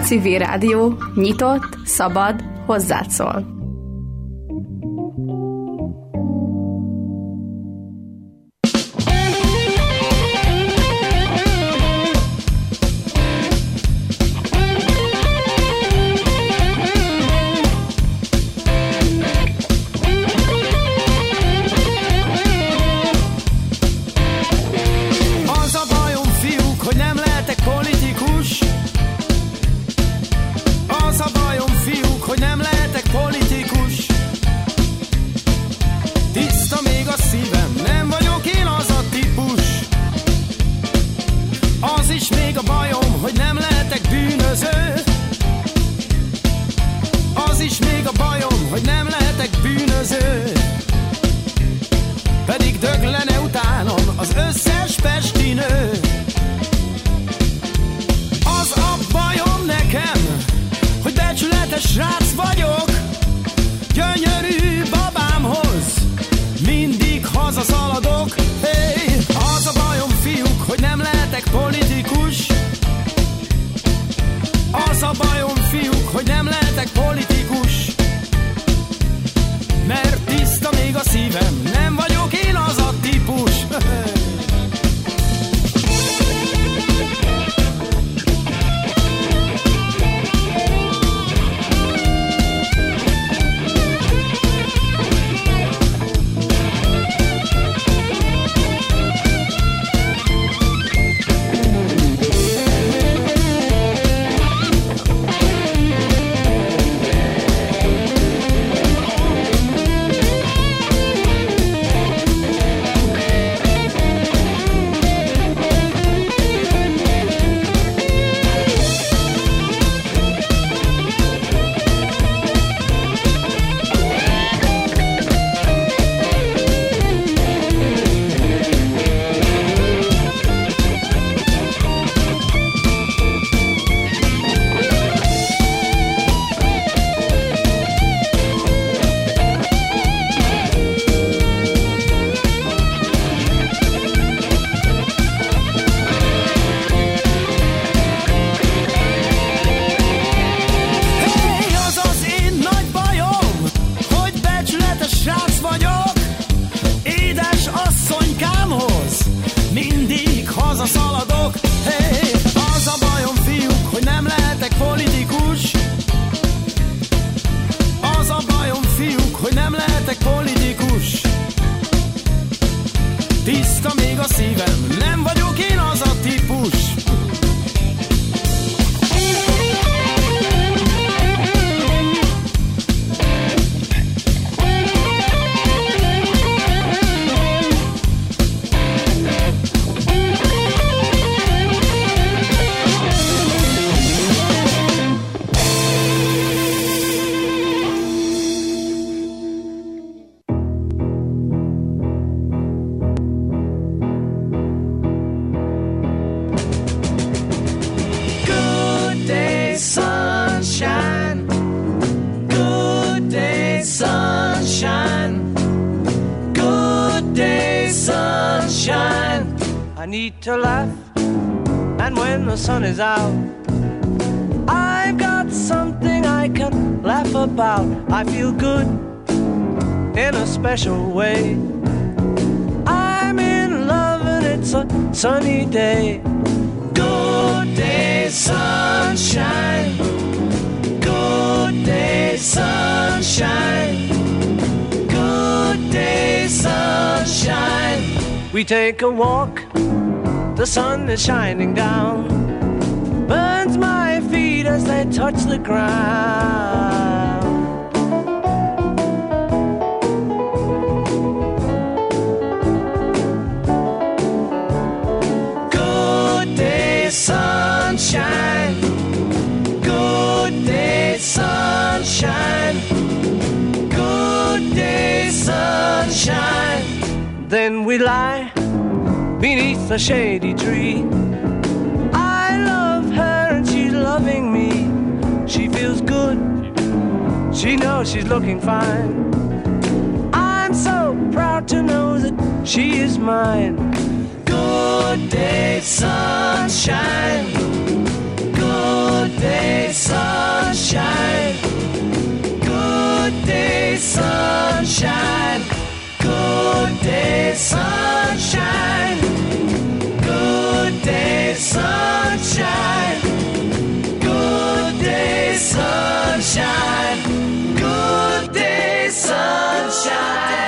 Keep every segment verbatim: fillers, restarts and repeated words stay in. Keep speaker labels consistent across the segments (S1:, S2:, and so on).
S1: Civil Rádió, nyitott, szabad, hozzád szól.
S2: To laugh, and when the sun is out, I've got something I can laugh about. I feel good in a special way. I'm in love and it's a sunny day. Good day, sunshine. Good day, sunshine. Good day, sunshine. We take a walk. The sun is shining down, burns my feet as they touch the ground. Good day, sunshine. Good day, sunshine. Good day, sunshine. Then we lie beneath a shady tree. I love her and she's loving me. She feels good, she knows she's looking fine. I'm so proud to know that she is mine. Good day, sunshine. Good day sunshine. Good day sunshine. Good day sunshine. Good day sunshine. Good day sunshine. Good day sunshine.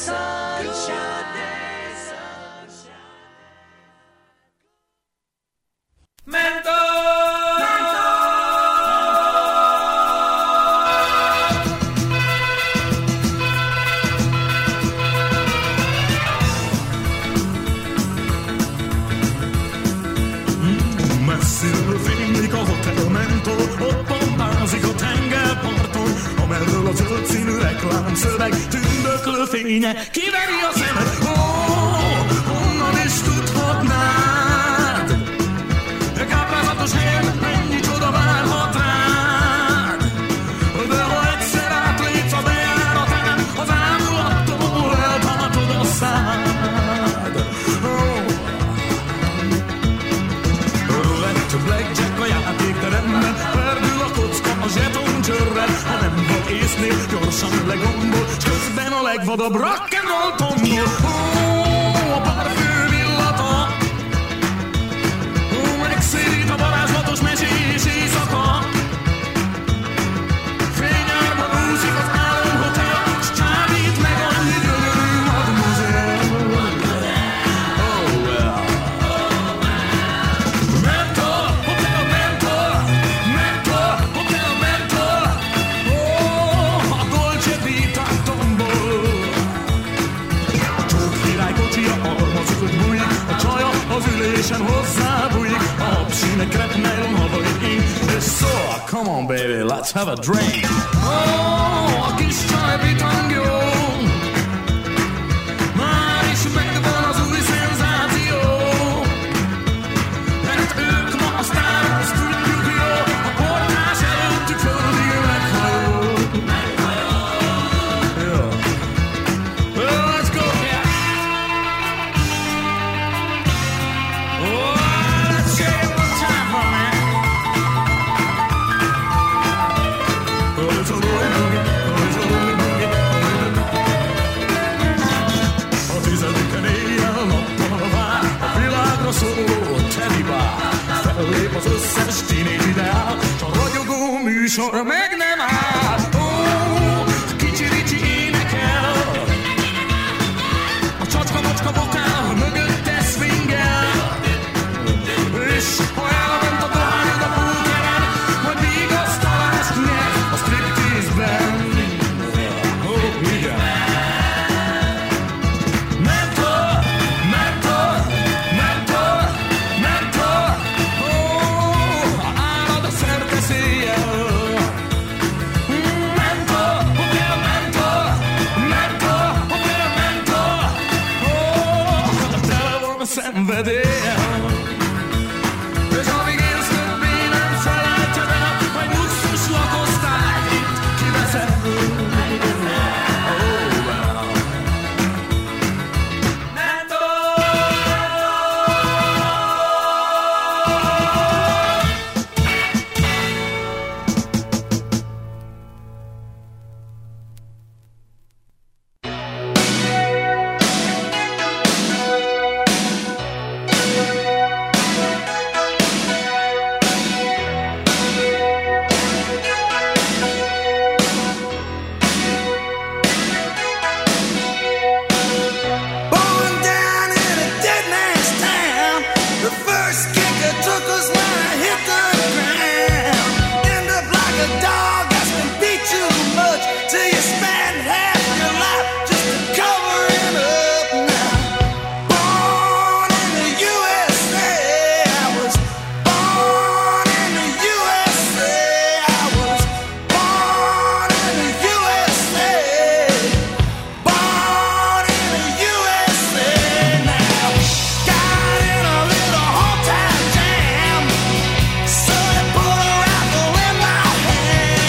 S3: A zöld színű reklámszöveg tündöklő fénye kiveri a szemed. Ó, honnan is tudhatnád? Káprázatos helyen mennyi csoda várhat rád. De ha egyszer átlépsz a bejáratán, az ámulattól eltartod a szád. Roulette, blackjack a játékteremben, perdül a kocka a zsetoncsörrel. Ha nem vagy észnél, gyorsan legombol, s közben a legvadabb rock'n'roll tombol. Ó, a parfüm illata, ó, megszérít a varázslatos mesés éjszaka. Fényárban úszik az álomhotel, s csábít meg annyi gyönyörű mademoiselle. Oh well. Mentor, hotel mentor, mentor, hotel mentor. Oh, a Dolce Vita tombol. Csók király kocsia, arma zöld bújik, a csaja az ülésen hozzábújik. A habszínek repnejlon havarik én, és szól, come on baby, let's have a drink. Oh, a kis csaj bitangjó, már is megvan az új szenzáció. Mert ők ma a sztárok, azt tudjuk jó, a portás előttük földig meghajol. Jó. Well, let's go, yeah. Oh, let's say it one time for me. Oh, it's a rolling boogie, oh, it's a rolling boogie. A tizediken éjjel nappal vár, a világra szóló telibár. Fellép az összes tínézs ideál, s a ragyogó műsor meg nem áll. Ó, kicsi-ricsi énekel, a csacska-macska vokál mögötte swingel. És ha elment a dohányod a pókeren, majd vigasztalást nyer a striptease-ben. Ó, igen. Mentor, mentor, mentor, mentor. Ó, árad a szerteszéjjel. Mentor, hotel mentor, mentor, hotel mentor. Ó, tele van a szenvedéllyel. És amíg élsz, többé nem felejted el, majd luxus lakosztályt itt kiveszed. Oh, well.
S2: Born down in a dead man's town, the first kicker took us when I hit the ground. End up like a dog that's been beat too much, till you spend half your life just to cover it up now. Born in the U S A, I was born in the U S A, I was born in the U S A. Born in the U S A now. Got in a little hometown jam, so they put a rifle in my hand.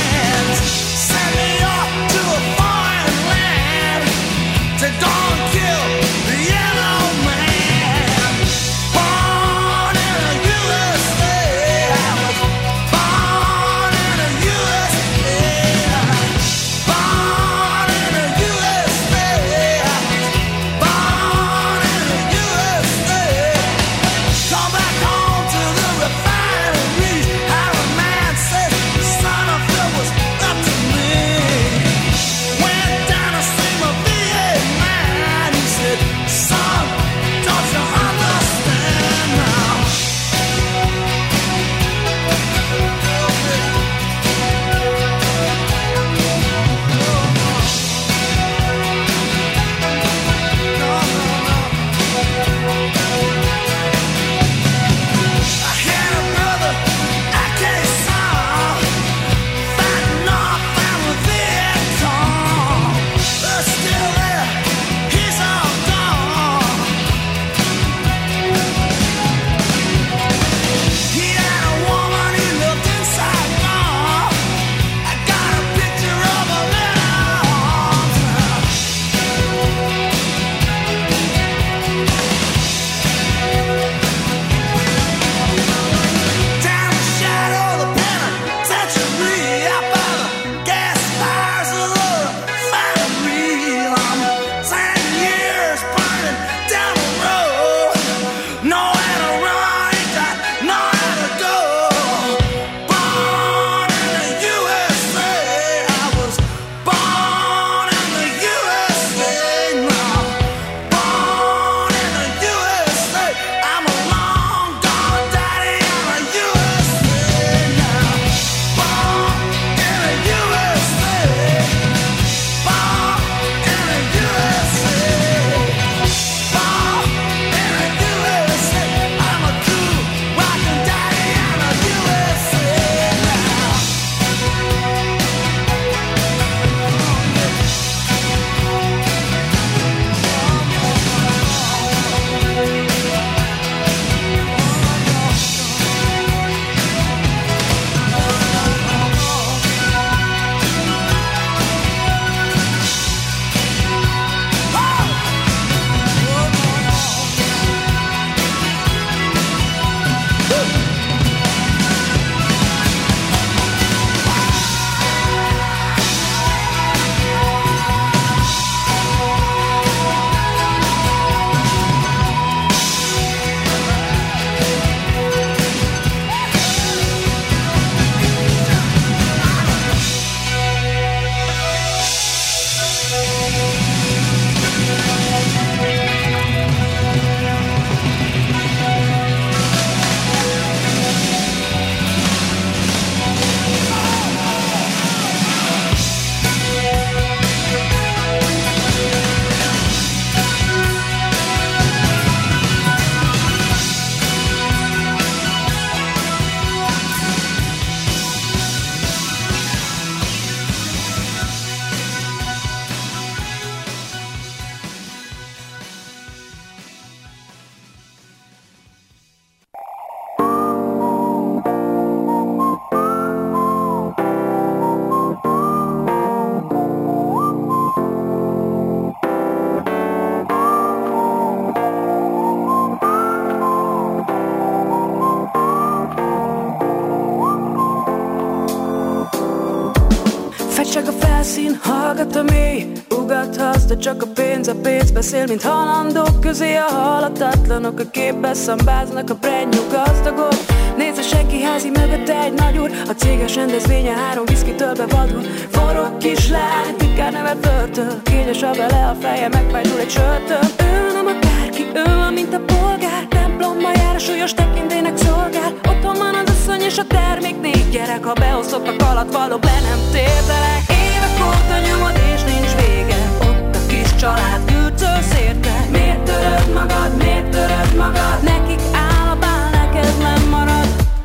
S4: Hát csak a felszín, hallgat a mély, ugathatsz, de csak a pénz, a pénz beszél, mint halandók közé a halhatatlanok, a képbe szambáznak a brandnyú gazdagok. Nézd a senki házi mögötte egy nagy úr, a céges rendezvénye három viszkitől bevadul. Forró kislány, titkár nevet börtön, kényes a vele a feje, megfájdul egy sörtől. Ő nem akárki, ő van, mint a polgár, templomba jár, a súlyos tekintélynek szolgál. Otthon van az asszony és a termék, négy gyerek, ha beosztottak alatt valók, be nem térdelek. Évek óta nyomod és nincs vége, ott a kis család gürcöl szérte. Miért töröd magad, miért töröd magad, nekik áll a bál, neked nem marad.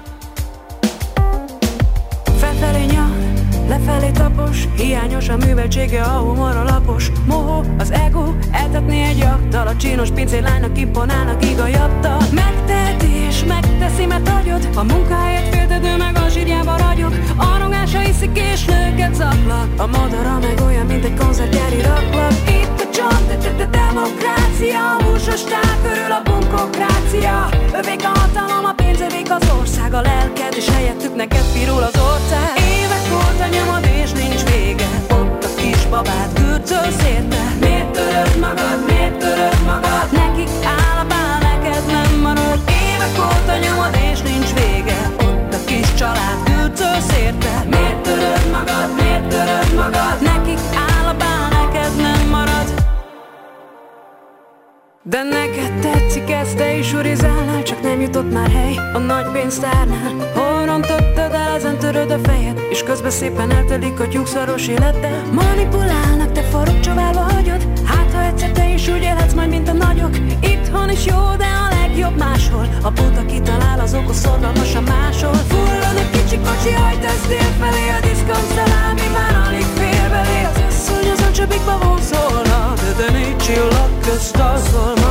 S4: Felfelé nyal, lefelé tapos, hiányos a műveltsége, a humor a lapos. Mohó, az ego, eltetni egy jaktal, a csinos pincélánynak imponálnak igajattal. Megteheti és megteszi, mert hagyod, a munkáért féltedő meg a zsírjába ragyog. Arrogása iszik és nőket zaklat, a modora meg olyan, mint egy koncertgyári raklat. Itt a csont, demokrácia, a húsos tál körül a bunkokrácia. Övék a hatalom, a pénz, övék az ország, a lelked, és helyettük neked pirul az ország. Évek óta nyomod és nincs vége, ott a kis babát gürcöl szérte. Miért töröd magad, miért töröd magad, nekik áll a bál, neked nem marad. Évek óta nyomod és nincs vége, ott a kis család gürcöl szérte. Miért töröd magad, miért töröd magad, nekik áll a bál, neked nem marad. De neked tetszik ez, te is urizálnál, csak nem jutott már hely a nagy pénztárnál. Hol rontottad el, ezen töröd a fejed, és közben szépen eltelik a tyúkszaros életed. Manipulálnak, te farok csaválva hagyod, hát ha egyszer te is úgy élhetsz majd, mint a nagyok. Itthon is jó, de a legjobb máshol, a buta kitalál, az okos szorgalmasan máshol. Fullad a kicsi kocsi, hajtasz délfelé, a diszkont szalámi már alig fér belé. Az asszony azon csöpikba vonszolna, de te négy csillag közt a szolma.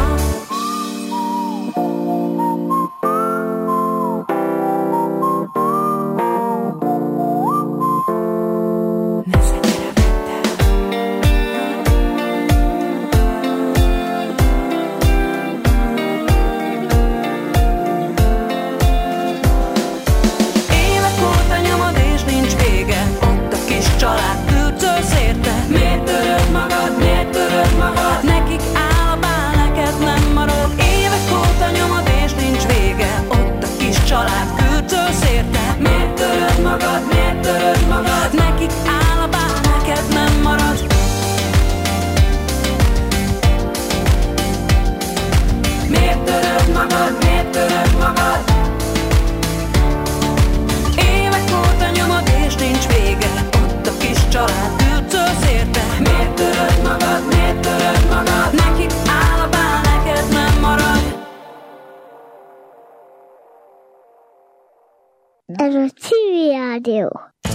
S5: Ez a Civil Rádió.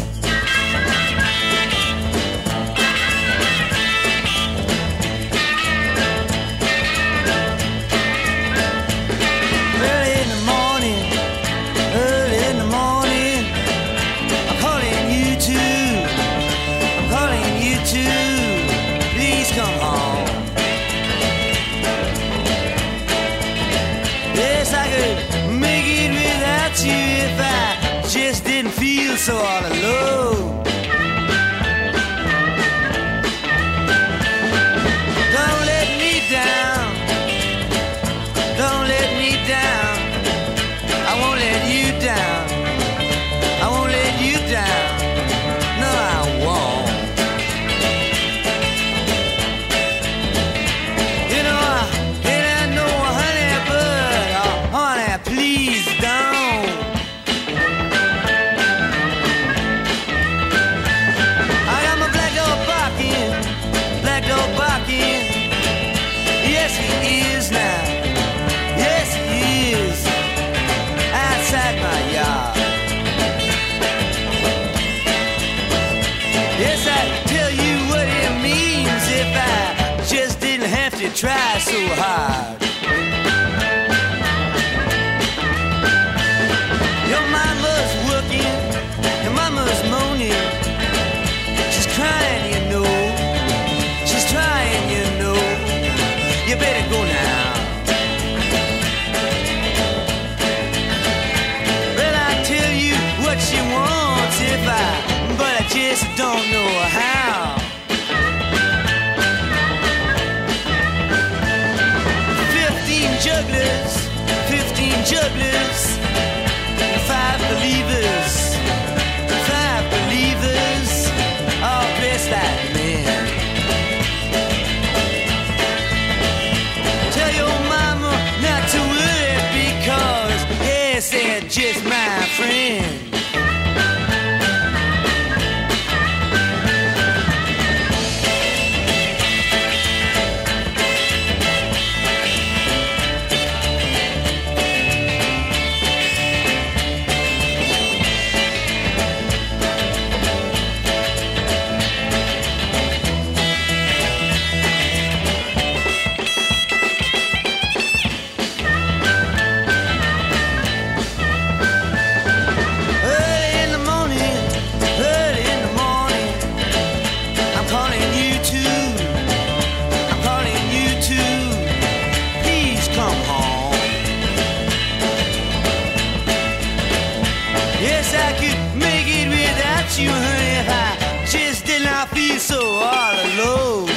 S2: So all alone. Don't let me down. Don't let me down. I won't let you down. I won't let you down. No, I won't. You know, I, and I know, honey, but oh, honey, please don't. Yes, he is now. Yes, he is. Outside my yard. Yes, I tell you what it means if I just didn't have to try so hard. Your mama's working, your mama's moaning. She's crying, you know. She's trying, you know. You better go now. Well, I tell you what she wants if I, but I just guess I don't know how. Fifteen jugglers, fifteen jugglers, five believers, five believers, all dressed like men. Tell your mama not to worry because yes, they're just my friends. You, honey, if I just did not feel so all alone.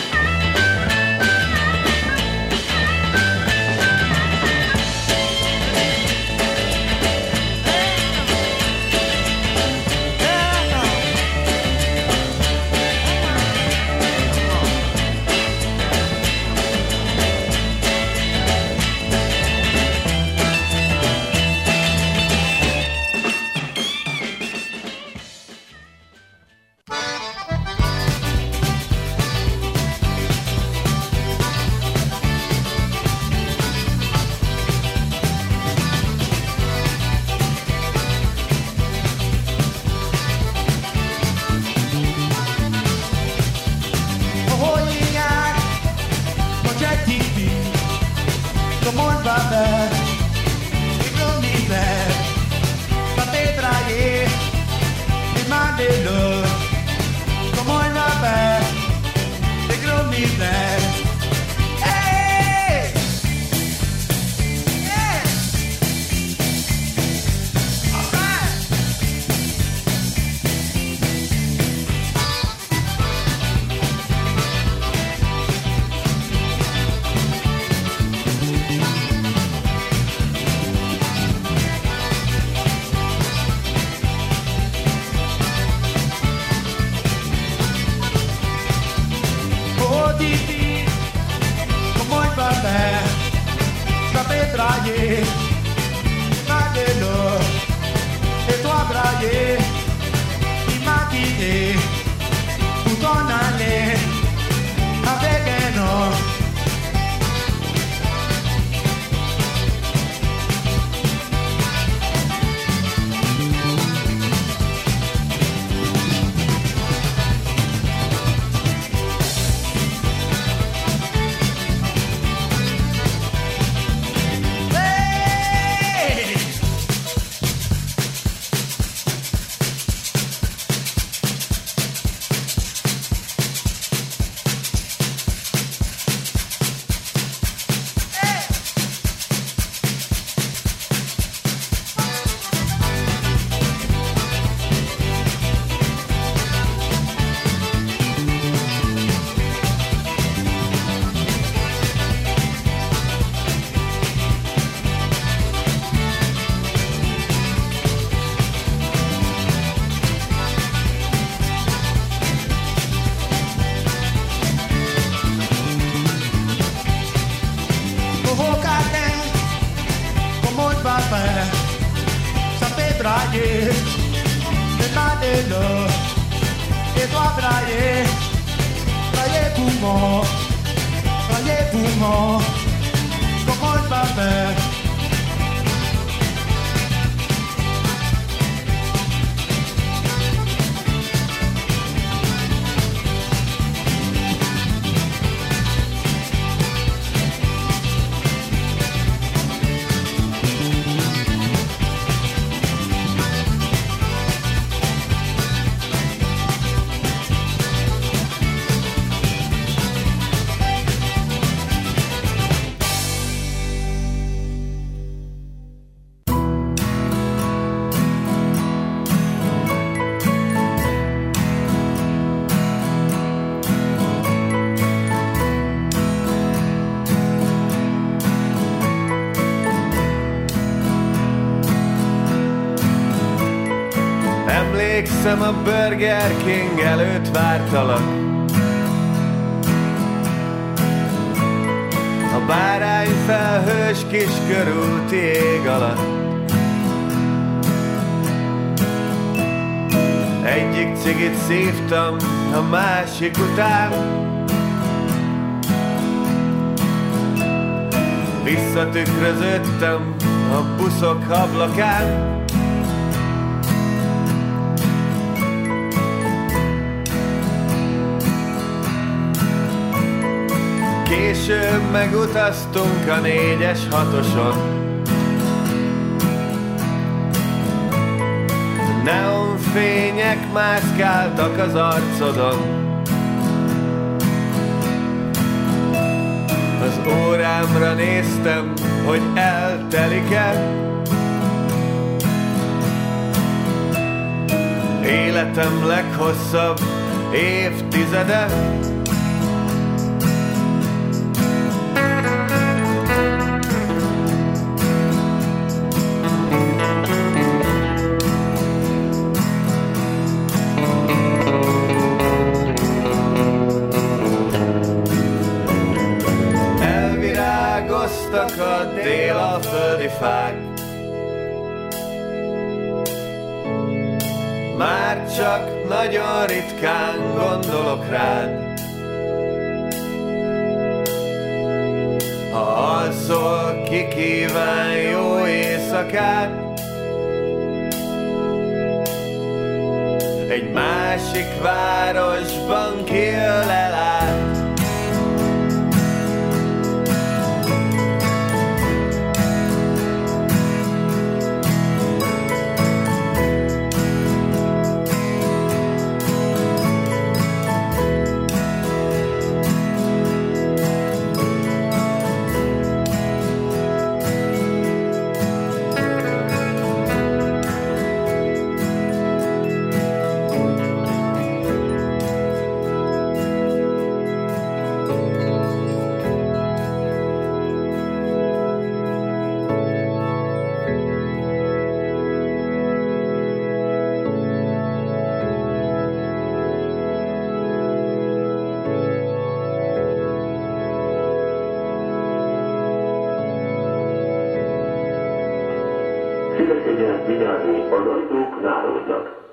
S6: Emlékszem, a Burger King előtt vártalak, a bárányfelhős kis körúti ég alatt. Egyik cigit szívtam a másik után, visszatükröződtem a buszok ablakán. Később megutaztunk a négyes hatoson, neonfények mászkáltak az arcodon. Az órámra néztem, hogy eltelik-e életem leghosszabb évtizede. A délalföldi fák, már csak nagyon ritkán gondolok rád. Ha alszol, ki kíván jó éjszakát, egy másik városban kijön elát.
S7: Szíveskedjen vigyázni, az ajtók záródnak.